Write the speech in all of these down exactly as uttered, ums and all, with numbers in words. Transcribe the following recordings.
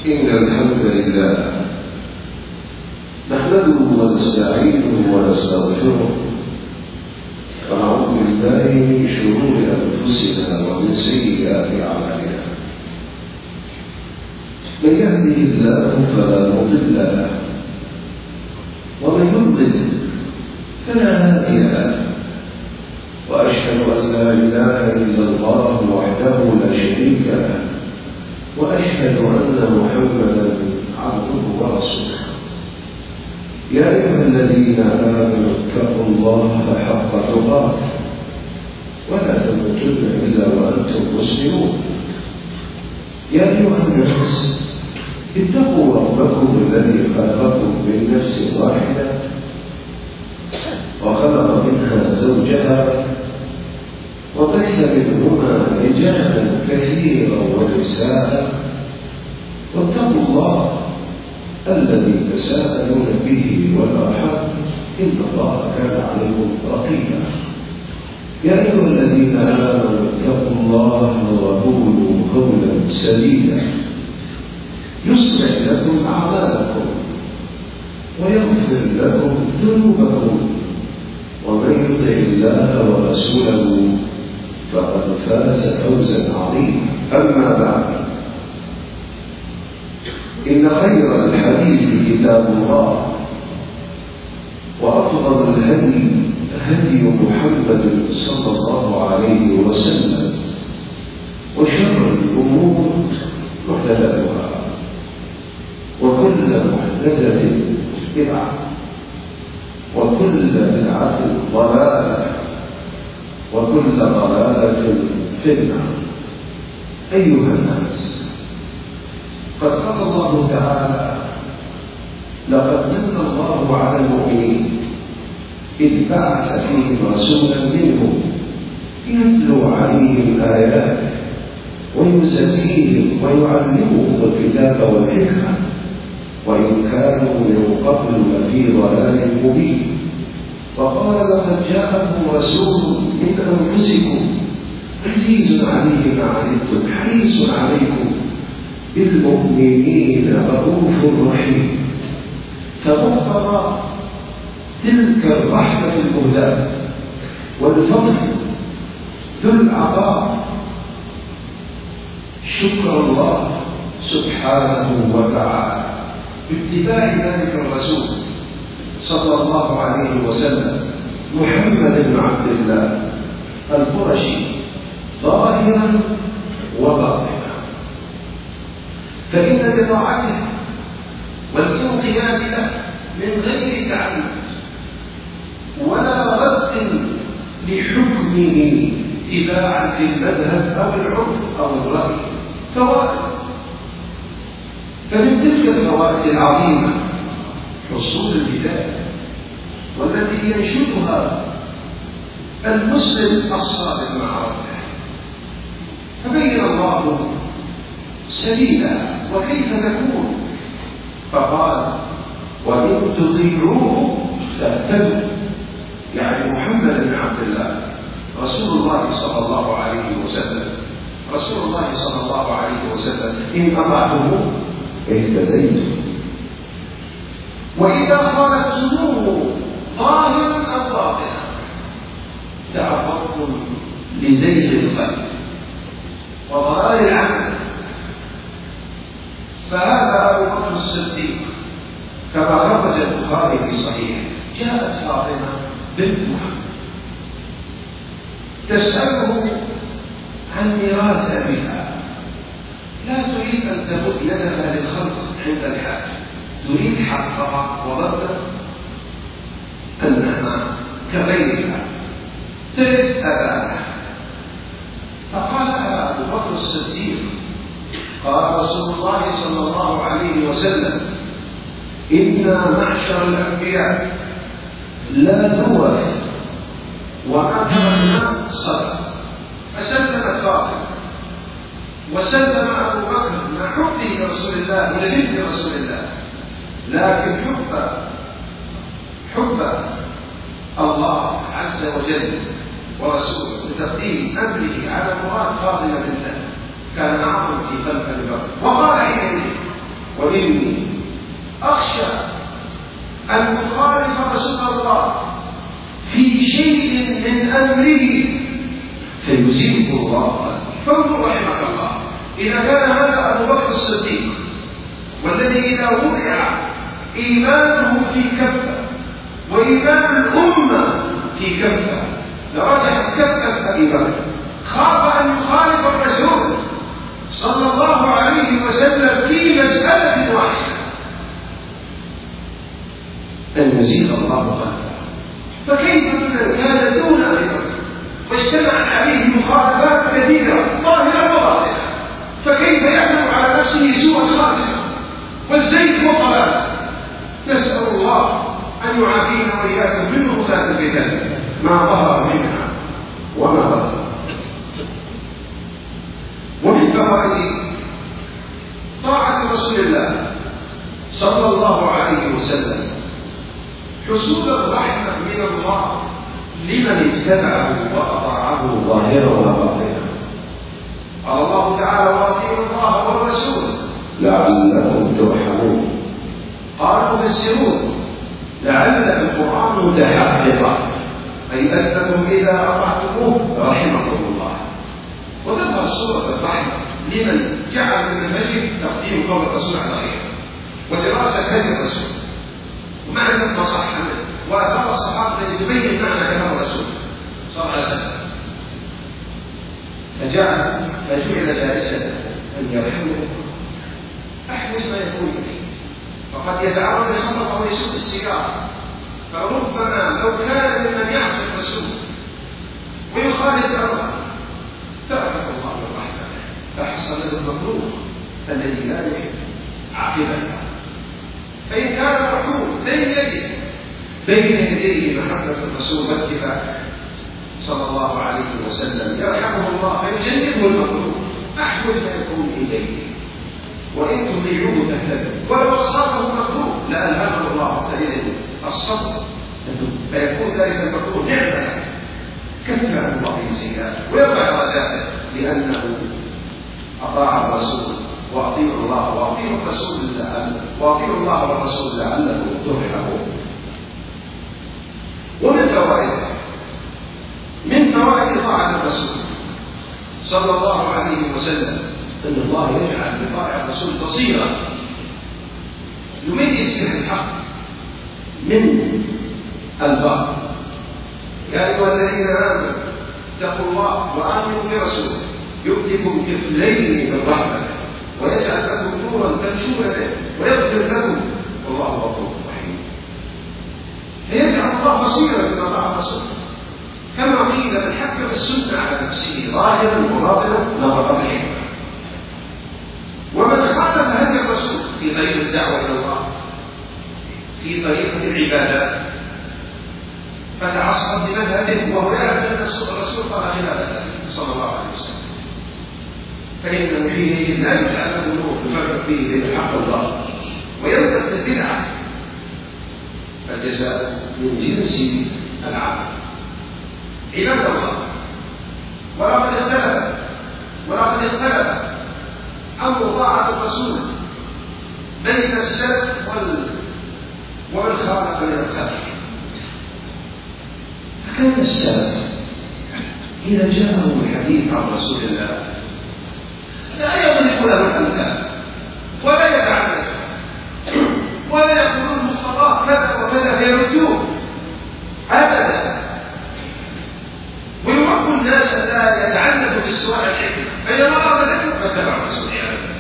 إن الحمد لله نحمده ونستعينه ونستغفره ونعوذ بالله من شرور أنفسنا ومن سيئات أعمالنا. من يهده الله فلا مضل له ومن يضلل فلا هادي له، وأشهد أن لا إله إلا الله وحده لا شريك له، وأشهد أن محمدا عبده ورسوله. يا أيها الذين آمنوا اتقوا الله حق تقاته ولا تموتن إلا وأنتم مسلمون. يا أيها الناس اتقوا ربكم الذي خلقكم من نفس واحدة وخلق منها زوجها وبث منهما رجالا كثيرا ونساء، واتقوا الله الذي تساءلون به والأرحام إن الله كان عليكم رقيبا. يا أيها الذين آمنوا اتقوا الله وقولوا قولا سديدا يصلح لكم أعمالكم ويغفر لكم ذنوبكم، ومن يطع الله ورسوله فقد فاز فوزا عظيما. أما بعد، إن خير الحديث كتاب الله، وأفضل الهدي هدي محمد صلى الله عليه وسلم، وشر الأمور محدثاتها، وكل محدثة بدعة، وكل بدعة ضلالة، وكل ضلالة في النار. أيها الناس، قد قال الله تعالى: لقد من الله على المؤمنين إذ بعث فيهم رسولا منهم يتلو عليهم آياته ويزكيهم ويعلمهم الكتاب والحكمة وإن كانوا من قبل لفي ضلال مبين. وقال: لقد جاءكم رسول من أنفسكم عزيز عليه ما عنتم حريص عليكم بالمؤمنين رؤوف رحيم. فمقتضى تلك الرحمة المهداة والفضل ذو العطاء شكر الله سبحانه وتعالى باتباع ذلك الرسول صلى الله عليه وسلم محمد بن عبد الله القرشي ظاهرا وباطنا. فإن بطاعته والانقياد له من غير تعليم ولا رد لحكمه اتباعا للمذهب أو العرف أو الرأي فوائد. فمن تلك الفوائد العظيمة حصول الهداية، والتي ينشدها المسلم الصادق مع ربه. فبين الله سبيلا وكيف تكون، فقال: وإن تطيعوه تهتدوا. يعني محمد بن عبد الله رسول الله صلى الله عليه وسلم رسول الله صلى الله عليه وسلم إن أطعتموه اهتديتم. وإذا خالفتموه ظاهرا أو باطنا تعرضتم لزيغ القلب وضلال العمل. فهذا أبو بكر الصديق كما خرج البخاري في صحيحه: جاءت فاطمة بنت محمد تسأله عن ميراث أبيها، لا تريد أن تمد يدها للخلق عند الحاجة، تريد حقها وظنت أنها كغيرها ترد أباها. فقال لها أبو بكر الصديق: قال رسول الله صلى الله عليه وسلم: إنا معشر الأنبياء لا نورث وما تركنا صدقة. فسلمت فاطمة وسلم أبو بكر مع حبه لرسول الله ولبنت رسول الله، لكن حب حب الله عز وجل ورسوله وتقديم أمره على مراد فاطمة بنته كان أعظم في قلب أبي بكر. وقال حينئذ: وإني أخشى أن نخالف رسول الله في شيء من أمره فيزيده الله. فانظر رحمك الله، إذا كان هذا أبو بكر الصديق والذي إذا وضع إيمانه في كفة وإيمان الأمة في كفة لرجعت كفة أبي بكر، خاف أن يخالف الرسول صلى الله عليه وسلم في مسألة واحدة أن يزيد الله خلفه. فكيف من كان دون أبي بكر واجتمعت عليه مخالفات كثيرة ظاهرة وباطنة، فكيف يحمل على نفسه سوء الخاتمة والزيت والضلال؟ نسأل الله أن يعافينا وإياكم من مخالفات الفتن ما ظهر منها وما بطن. ومن فوائد طاعة رسول الله صلى الله عليه وسلم حصول الرحمة من الله لمن اتبعه وأطاعه ظاهرا وباطنا. قال الله تعالى: وأطيعوا الله والرسول لعلكم ترحمون. قال المفسرون: لعل القرآن متحققا، أي أنكم إذا أطعتموه رحمكم الله. وتظهر سورة الرحمة لمن جعل من المجد تقديم قول الرسول على غيره ودراسة هدي الرسول ومعنى المصحة وآثار الصحابة التي تبين معنى كلام الرسول صلى الله عليه وسلم. فجاء فجعل جالسا أن يرحمه أحوج ما يكون إليه، فقد يتعرض لخطأ ويسوء السيارة، فربما لو كان ممن يعصي الرسول ويخالف أمره تركه الله الرحمة فحصل له المكروه الذي لا يحب عاقبته. فإن كان محمود بين يديه بين يديه محبة الرسول واتباعه صلى الله عليه وسلم يرحمه الله فيجنبه المكروه أحوج ما يكون إليه، وإن تطيعوه تهتدوا. ولو أصابه مكروه لألهمه الله تعالى الصبر فيكون ذلك المكروه نعمة كفر عن الله سيئاته ويرفع درجاته لأنه أطاع الرسول. وأطيعوا الله وأطيعوا الرسول وأطيعوا الله والرسول لعلكم ترحمون. ومن فوائد من فوائد طاعة الرسول صلى الله عليه وسلم أن الله يجعل بطاعة الرسول بصيرة يميز بها الحق من الباطل. يا أيها الذين آمنوا اتقوا الله وآمنوا برسوله يؤتكم كفلين من رحمته ويجعل لكم نورا تمشون به ويغفر لكم والله غفور رحيم. فيجعل الله بصيرا بما طاع الرسول، كما قيل من حكم السنة على نفسه ظاهرا وباطنا نظر بالحكمة. ومن خالف هدي الرسول في طريق الدعوة إلى الله في طريقة العبادات فتعصب بمذهبه وهو يعلم أن الرسول قال خلاف ذلك صلى الله عليه وسلم، فإنه حينئذ لا يجعل له نور يفرق به بين الحق والباطل ويبدأ البدعة، فالجزاء من جنس العمل. عباد الله، ولقد اختلف ولقد اختلف أمر طاعة الرسول بين السلف ومن خالف من الخلف. فكان السلف إذا جاءهم الحديث عن رسول الله لا يضرب له الأمثال ولا يتعلم ولا يقولون مصطلح كذا وكذا فيردوه أبدا، ويربوا الناس لا يتعنتوا بالسؤال الحكمة فإذا أراد ذلك فاتبع الرسول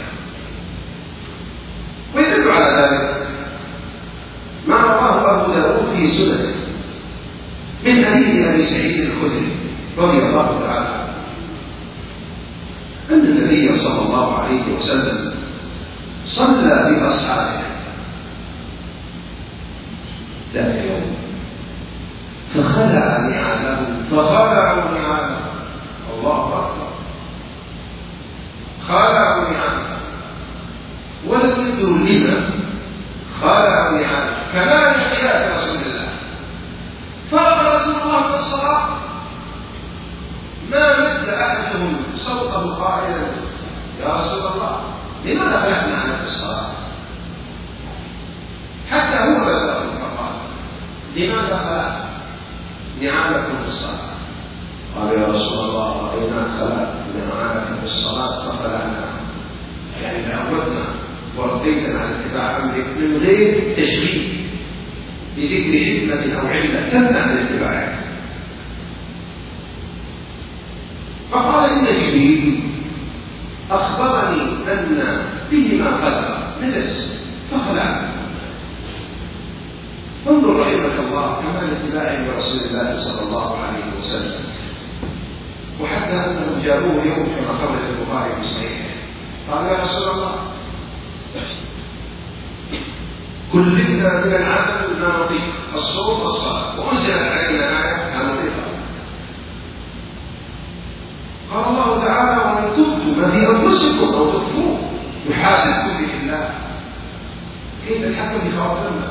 ويدل على ذلك ما رواه أبو داود في سننه من حديث أبي سعيد الخدري رضي الله تعالى عنه أن النبي صلى الله عليه وسلم صلى بأصحابه ذات يوم فخلع نعاله فخلعوا نعاله الله أكبر خلعوا نعاله ولم يدروا لما خلعوا نعاله كما يحيى رسول الله. فرغ رسول الله في الصلاة ما مد أحدهم صوته قائلا يا رسول الله لماذا خلعنا عنك في الصلاة؟ حتى هو بلغه فقال: لماذا خلعت نعالكم في الصلاة؟ قال: يا رسول الله رأينا خلعت نعالكم في الصلاة فخلعنا، يعني تعودنا وردينا على اتباع أمرك من غير تشريك بذكر حكمة أو علة تمنع من اتباعك. فقال: إن جبريل أخبرني أن بهما قدر نجس فخلعنا. انظر رحمك الله كمال اتباعه لرسول الله صلى الله عليه وسلم، وحتى أنهم جاءوه يوم كما خرج البخاري في صحيحه قال: يا رسول الله كلنا من العمل ما نطيق الصوم والصلاة، وأنزلت علينا آية لا نطيقها. قال الله تعالى: ومن تبدوا ما في أنفسكم أو تخفوه يحاسبكم به الله. كيف الحكم بخواطرنا؟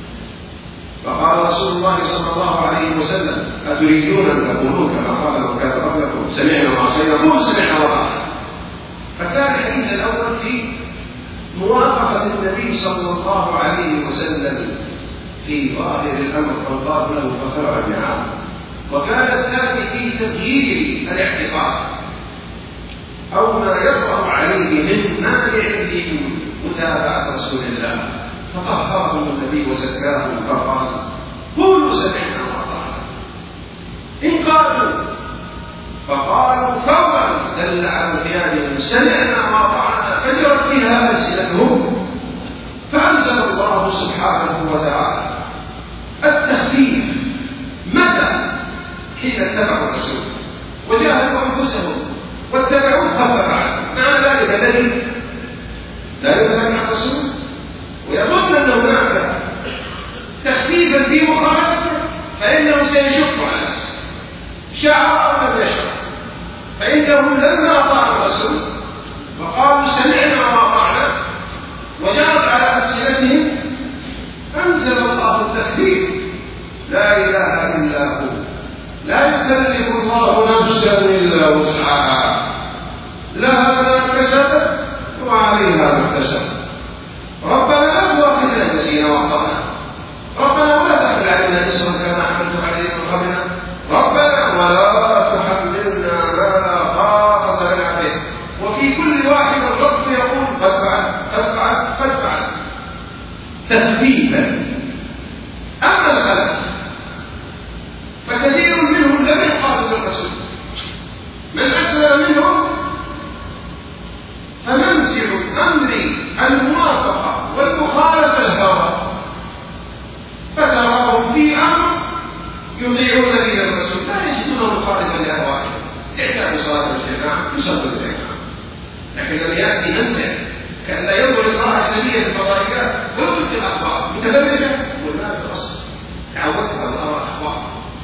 فقال رسول الله صلى الله عليه وسلم: أتريدون أن تقولوا كما قال من كان قبلكم سمعنا وعصينا؟ قولوا سمعنا وأطعنا. فكان الحديث الأول في موافقة النبي صلى الله عليه وسلم في ظاهر الأمر فقال له فخلع النعام، وكان الثاني في تغيير الاعتقاد أو ما يطرأ عليه من مانع في متابعة رسول الله، فطهرهم النبي وزكاهم فقال: قولوا سمعنا وأطعنا. إن قالوا فقالوا فورا دل على قيامهم سمعنا وأطعنا فجرت فيها ألسنتهم. فأنزل الله سبحانه وتعالى التخفيف متى؟ حين اتبعوا الرسول وجاهدوا أنفسهم واتبعوه خفف عنه. مع ذلك الذي لا يتبع الرسول ويظن أن هناك تخفيفا في مخالفته فإنه سيشق على نفسه شعر أو لم يشعر. فإنهم لما أطاعوا الرسول فقالوا سمعنا وأطعنا وجرت على ألسنتهم أنزل الله التخفيف: لا إله إلا هو لا يكلف الله نفسا إلا وسعها لها ما كسبت وعليها ما اكتسبت. ربنا لا تؤاخذنا إن نسينا وأخطأنا، ربنا ولا تحمل علينا إصرا كما حملته علينا من قبلنا، ربنا ولا تحملنا ما لا طاقة لنا به. وفي كل واحد الرب يقول: قد فعلت قد فعلت قد فعلت، تخفيفا. أما الخلف فكثير منهم لم يقاتل الرسول، من أسلم منهم فمنزل أمر الموافقة والمخالفة الهوى، فتراهم في أمر يطيعون به الرسول لا يجدون مخالفا لأهوائهم. اعتادوا صلاة الجماعة يصلوا الجماعة، لكن لم يأتي منزل كأن لا ينظر الله أجنبية الفضائيات ويدرك الأخبار متبرجة ولا بالأصل تعودت على الأمر أخبار.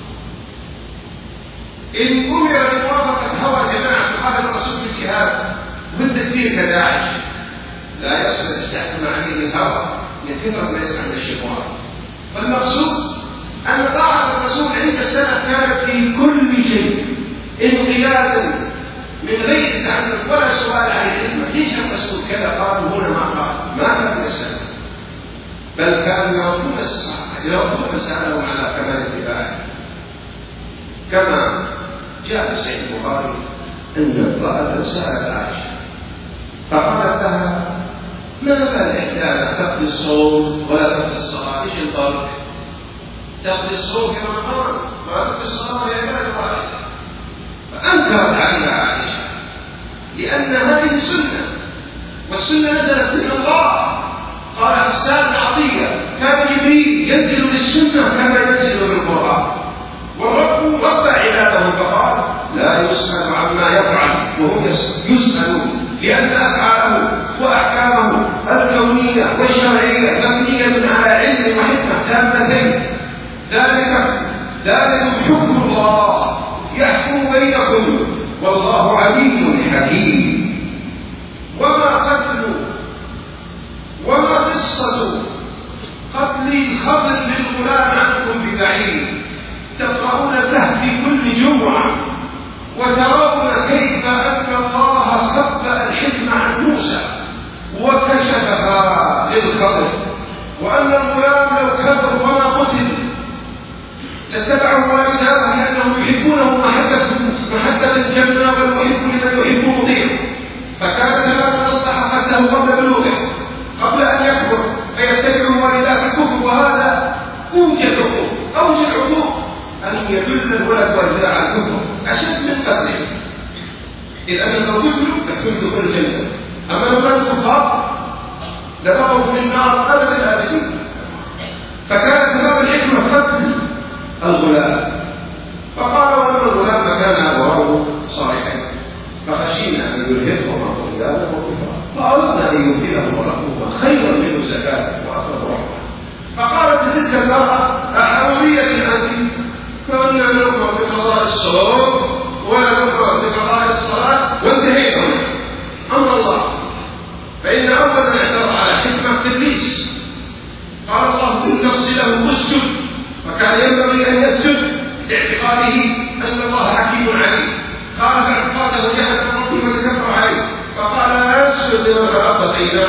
إن أمر بموافقة هوى جماعة مخالف الرسول في الجهاد بالتكبير كداعش لا يصل يستحكم عليه الهوى من كثرة ما يسمع من الشيطان. فالمقصود أن طاعة الرسول عند السلف كانت في كل شيء انقيادا من غير تعنت ولا سؤال عن العلم. ليش الرسول كذا قالوا هنا ما قال؟ ما كان من السلف، بل كانوا يردون الصحابة يردون مسألهم على كمال اتباعه. كما جاء في صحيح البخاري أن امرأة سألت عائشة فقالت لها: ما بال إحدانا تقضي الصوم ولا تقضي الصلاة؟ إيش الفرق؟ تقضي الصوم كما قال ولا تقضي الصلاة يا عباد الله. فأنكرت عليها عائشة لأن هذه سنة، والسنة نزلت من الله. قال حسان بن عطية: كان جبريل ينزل بالسنة كما ينزل بالقرآن، والرب رب عباده فقال: لا يسأل عما يفعل وهم يسألون، لأن أفعاله وأحكامه الكونية والشرعية مبنية على علم وحكمة تامتين. ذلك ذلك حكم الله يحكم بينكم والله عليم حكيم. وما قتل وما قصة قتل الخضر للغلام عنكم ببعيد، تقرؤون فيه في كل جمعة وترون كيف أن الله خبأ الحكم عن موسى وكشفها للخضر، وأن الغلام اتبعه والداه لأنهم يحبونه محبة محبة الجنة والمحب لمن يحب مطيع، فكانت هذه مصلحة له قبل بلوغه قبل أن يكبر فيتبعه والداه في الكفر، وهذا أوجد عقوق أوجد عقوق أن يدل الولد والداه على الكفر أشد من قتله، إذ أن لو تدل تدخل الجنة، أما لو كان الكفار لبقوا في النار أبد الآبدين. فكانت سبب الحكمة قتل الغلام، فقال ولما الغلام كان أبواه صالحين فخشينا أن يرهقهما طغيانا وكفرا فأردنا أن يبدلهما ربهما خيرا منه زكاة وأقرب رحمة. فقالت تلك المرأة أحاولية أنت؟ فقلنا نؤمر بقضاء الصوم ولا نؤمر بقضاء الصلاة وانتهينا أمر الله. فإن أول من اعترض على حكمة إبليس قال الله بالنص له اسجد، وكان ينبغي أن يسجد لاعتقاده أن الله حكيم عليم. قال فاعتقاده جهل ربه وتكبر عليه فقال لا يسجد لمن خلقت عينا،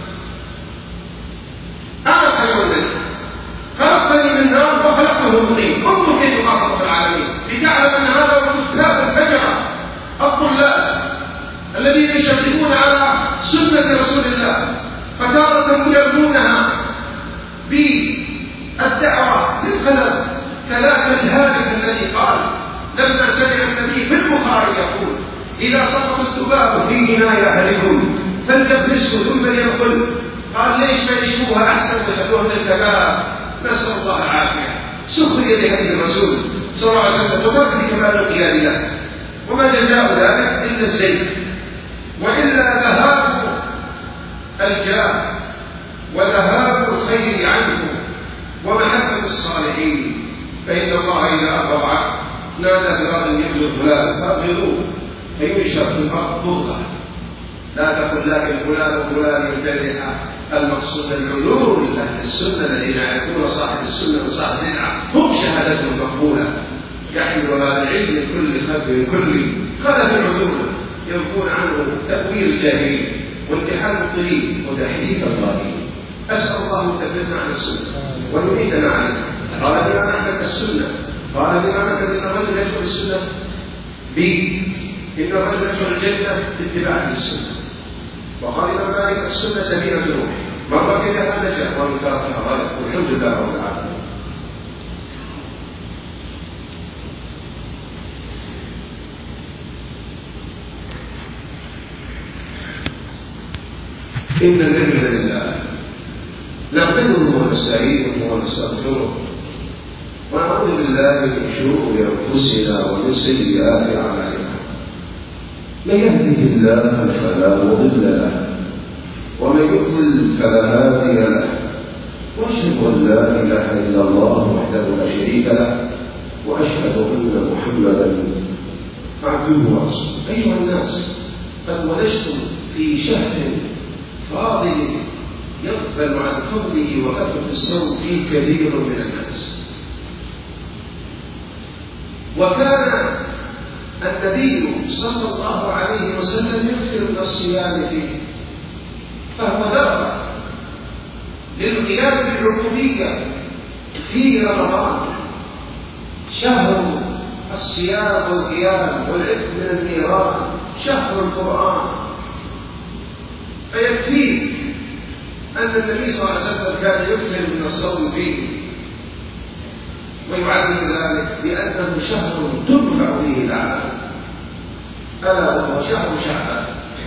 أنا خير منك خلقتني من نار وخلقته من طين، انظر كيف خلق رب العالمين لتعلم أن هذا هو اختلاف الفجرة الطلاب الذين يشرفون على سنة رسول الله، فتارة يرمونها بالدعوة للقلم كلام الهالك الذي قال لما سمع النبي في البخاري يقول إذا سقط الذباب في إناء أحدكم فليبرزه ثم يأكل، قال ليش ما يشوفها أحسن ويخلوها من الكباب؟ نسأل الله العافية. سخرية لهدي الرسول صلى الله عليه وسلم وترك كمال القيام له، وما جزاء ذلك إلا الزيت، وإلا ذهاب الجاه وذهاب الخير عنه ومحبة الصالحين. فإن الله إذا أطاع نادى بغض يبذل الغلام فأبغضوه فينشر في الأرض بغضة، لا تقل لكن فلان وفلان يبتدع. المقصود العذور لأهل السنة الذين يعرفون صاحب السنة وصاحب البدعة هم شهادتهم مقبولة، يحمل هذا العلم من كل خلف كل خلف عذور ينفون عنه تأويل الجاهلين وامتحان المبطلين وتحريف الظالمين. أسأل الله يثبتنا على السنة ويعيدنا عليها. قال بما معنى السنة، قال بما معنى أن الرجل يدخل السنة ب إن الرجل يدخل الجنة باتباع السنة، وقال بما معنى السنة سبيل الروح من ركبها نجا ومن تركها غلط، والحمد لله رب العالمين. إن الحمد لله نحمده ونستعينه ونستغفره ونعوذ بالله من شرور أنفسنا ومن سيئات أعمالنا. من يهده الله فلا مضل له ومن يضلل فلا هادي له، وأشهد أن لا إله إلا الله وحده لا شريك له، وأشهد أن محمدا عبده ورسوله. أيها الناس، قد ولجتم في شهر فاضل يقبل عن فضله وكثرة الصوم فيه كثير من الناس، وكان النبي صلى الله عليه وسلم يكثر من الصيام فيه، فهو درجة للقيام بالعبودية في رمضان، شهر الصيام والقيام والعتق من النيران، شهر القرآن. فيكفيك أن النبي صلى الله عليه وسلم كان يكثر من الصوم فيه، ويعلم ذلك بأنه شهر ترفع فيه الأعمال، ألا وهو شهر شعبان.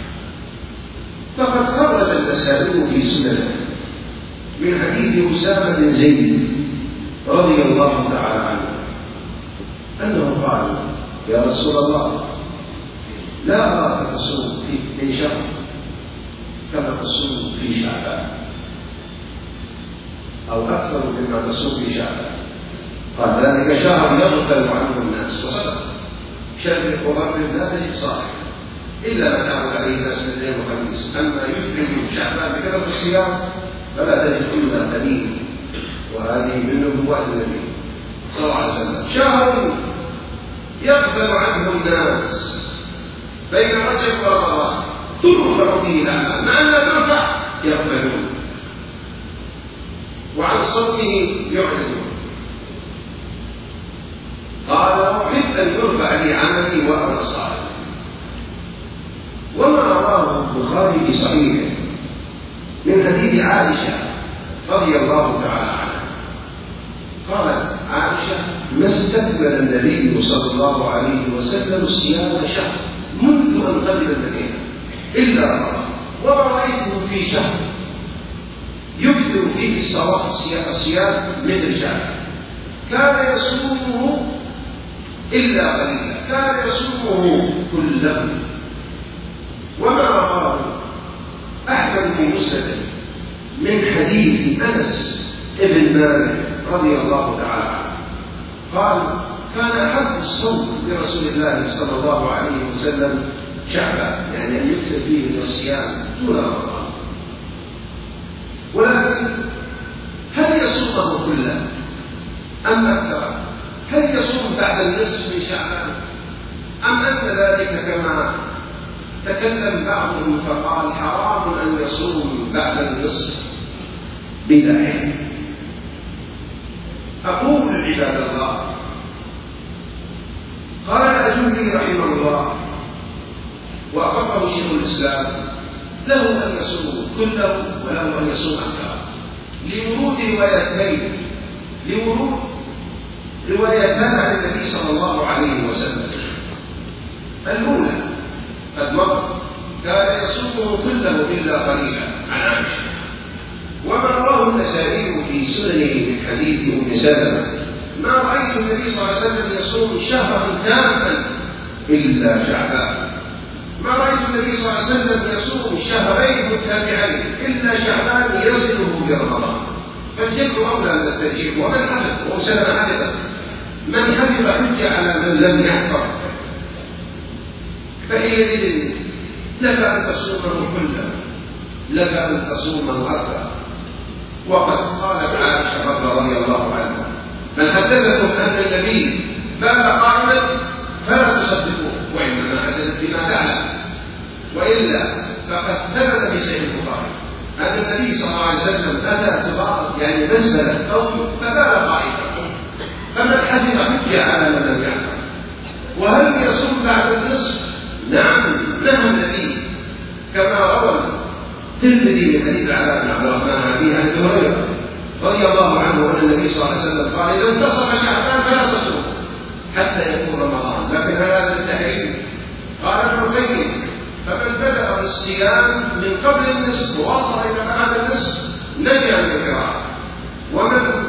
فقد خرج النسائي في سننه من حديث أسامة بن زيد رضي الله تعالى عنه أنه قال يا رسول الله لا أراك تصوم في شهر كما تصوم في شعبان أو أكثر مما تصوم في شعبان. قال ذلك شهر يغفل عنه الناس، وصدق شهر وغرب لا تجد صالح إلا ما تعود عليه الناس من الليل والخميس، أما يفرد شعبان بكثرة الصيام فلا تجد إلا قليل، وهذه من نبوات النبي صلى الله عليه وسلم. شهر يغفل عنه الناس بين رجب ورمضان ترفع فيه الأعمال، مع أنها ترفع يغفلون وعن صومه يعلنون. قال أحب أن يرفع لي عملي وأنا صائم. وما رواه البخاري في صحيحه من حديث عائشة رضي الله تعالى عنها قالت عائشة: ما استقبل النبي صلى الله عليه وسلم الصيام شهر منذ أن قدم المدينة إلا رمضان، وما رأيته في شهر يكثر فيه الصيام مثل شهر. كان يصومه إلا قليلا، كان يصومه كله. وما رواه أحمد في مسنده من حديث أنس ابن مالك رضي الله تعالى عنه قال: كان أحب الصوم لرسول الله صلى الله عليه وسلم شعبان، يعني أن يكثر فيه من الصيام طول رمضان. ولكن هل يصومه كله أم أكثر؟ هل يصوم بعد النصف من شعبان أم أن ذلك كما تكلم بعضهم فقال حرام أن يصوم بعد النصف بداية؟ أقول عباد الله، قال الأجوبي رحمه الله وأقره شيخ الإسلام: له أن يصوم كله وله أن يصوم أكثر، لورود روايتين لورود روايتان عن النبي صلى الله عليه وسلم. الأولى قد مر كان يصومه كله إلا قليلا عن عائشة، وما رواه النسائي في سننه من حديث أم سلمة: ما رأيت النبي صلى الله عليه وسلم يصوم شهرا كاملا إلا شعبان، ما رأيت النبي صلى الله عليه وسلم يصوم شهرين متتابعين إلا شعبان يصله برمضان. فالجمع أولى من الترجيح. ومن حفظ وأم سلمة حفظت، من حفظ حجة على من لم يحفظ، فحينئذ لك أن تصومه كله، لك أن تصومه أكثر. وقد قالت عائشة رضي الله عنها: من حدثكم أن النبي بات قائما فلا تصدقوه، وإنما حدثت بما تعلم، وإلا فقد ثبت في صحيح البخاري أن النبي صلى الله عليه وسلم أتى سباط يعني نزل قوم فبال قائما، فمن حفظ حجة على من لم يحفظ. وهل يصوم بعد النصف؟ نعم، نهى النبي كما روى الترمذي من حديث علاء بن عبد الرحمن عن أبي هريرة رضي الله عنه أن النبي صلى الله عليه وسلم قال: إذا انتصف شعبان فلا تصوم حتى يكون رمضان. لكن هذا التحريم. قال ابن القيم: فمن بدأ بالصيام من قبل النصف ووصل إلى بعد النصف نجا من القراءة، ومن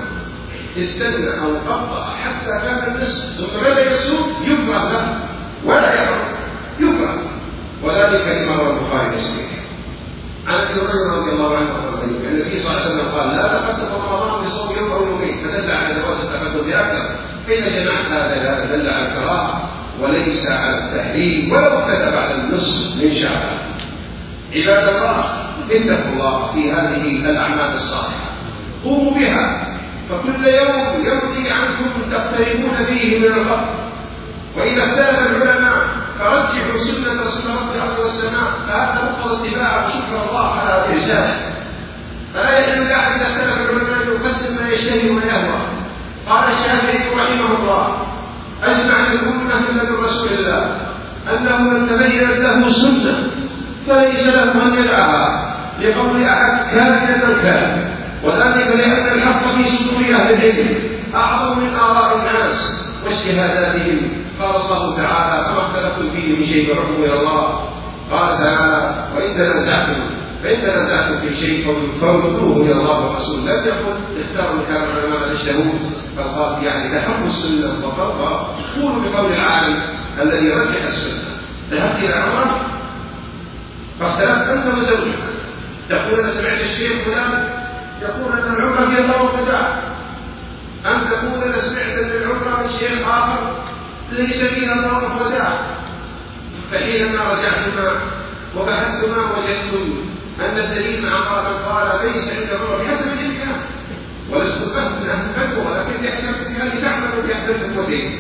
استنى أو قطع حتى كان النصف ثم بدأ يصوم يكره له ولا يعرف، يكره. وذلك لما روى البخاري ومسلم عن ابي هريره رضي الله عنه ان النبي صلى الله عليه وسلم قال: لا تقدم رمضان بصوم يوم او يومين، فدل على جواز التقدم باكثر. فإذا جمعت هذا دل على الكراهه وليس على التحريم، ولو ابتدى بعد النصف من شعبان. عباد الله، اتقوا الله في هذه الاعمال الصالحه، قوموا بها، فكل يوم يمضي عنكم تقتربون فيه من الخط. وإذا اختلف العلماء فرجحوا سنة رسول الله في الأرض والسماء، فهذا مقتضى اتباع وشكر الله على الإحسان. فلا يحل لأحد إذا اختلف العلماء أن يقدم ما يشتهي ويهوى. قال الشافعي رحمه الله: أجمع الأمة من رسول الله أنه من تبينت له سنة فليس له أن يدعها لقول أحد كائنا كان، وذلك لأن الحق في صدور أهل العلم أعظم من آراء الناس واجتهاداتهم. قال الله تعالى: فما اختلفتم فيه من شيء فحكمه إلى الله. قال تعالى: وإن تنازعتم فإن تنازعتم في شيء فردوه إلى الله والرسول. لا تقل اختاروا كان العلماء تشتهون، فقال يعني تحب السنة وفرضها. قولوا بقول العالم الذي رجح السنة: ذهبت إلى عمر فاختلفت أنت وزوجك، تقول أنا سمعت الشيخ فلان يقول أن العمرة هي الله بدعة، أن تقول أنا سمعت أن العمرة من شيخ آخر ليس فيها الله بدعة. فحينما رجعتما وبحثتما وجدتم أن الدليل مع من قال ليس عند العمرة بحسب الإمكان، ولست فهم من أهل الفتوى، ولكن بحسب الإمكان تعمل بأحد الفتوتين،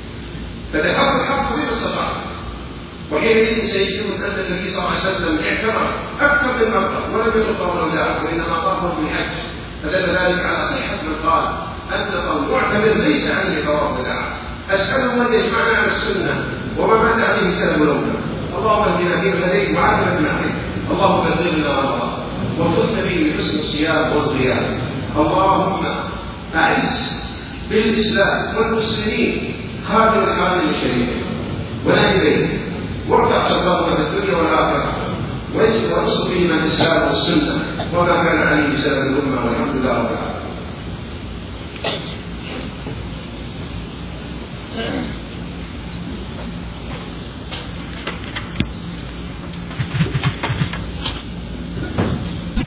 فتحقق الحق في الصلاة. وحينئذ سيجدون أن النبي صلى الله عليه وسلم اعتبر أكثر من مرة ولم يطلق له، وإنما طافه بالحج، فدل ذلك على صحة من قال أن المعتمر ليس عليه طواف بدعة، أسأله من يجمعنا على السنة وما مات عليه سلف الأمة. اللهم اهدنا فيمن هديت وعافنا فيمن عافيت. اللهم بلغنا رمضان وارزقنا به بحسن الصيام والقيام. اللهم أعز بالإسلام والمسلمين خادم الحرمين الشريفين ونائبيه، وارفع شرفهم في الدنيا والآخرة، وانصر بهما الإسلام والسنة وما كان عليه سلف الأمة والحمد